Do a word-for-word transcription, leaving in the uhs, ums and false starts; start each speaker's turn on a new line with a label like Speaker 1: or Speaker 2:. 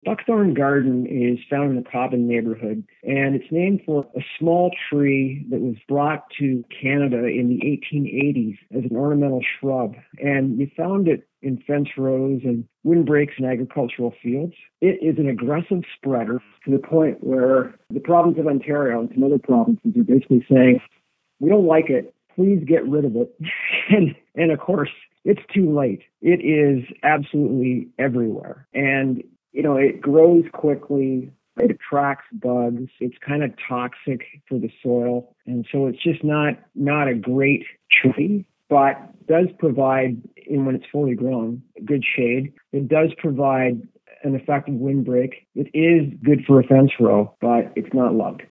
Speaker 1: Buckthorn Garden is found in the Cobbin neighborhood, and it's named for a small tree that was brought to Canada in the eighteen eighties as an ornamental shrub. And you found it in fence rows and windbreaks in agricultural fields. It is an aggressive spreader to the point where the province of Ontario and some other provinces are basically saying, we don't like it, please get rid of it. and, and of course, it's too late. It is absolutely everywhere. And you know, it grows quickly, it attracts bugs, it's kind of toxic for the soil, and so it's just not not a great tree, but does provide, and when it's fully grown, good shade. It does provide an effective windbreak. It is good for a fence row, but it's not loved.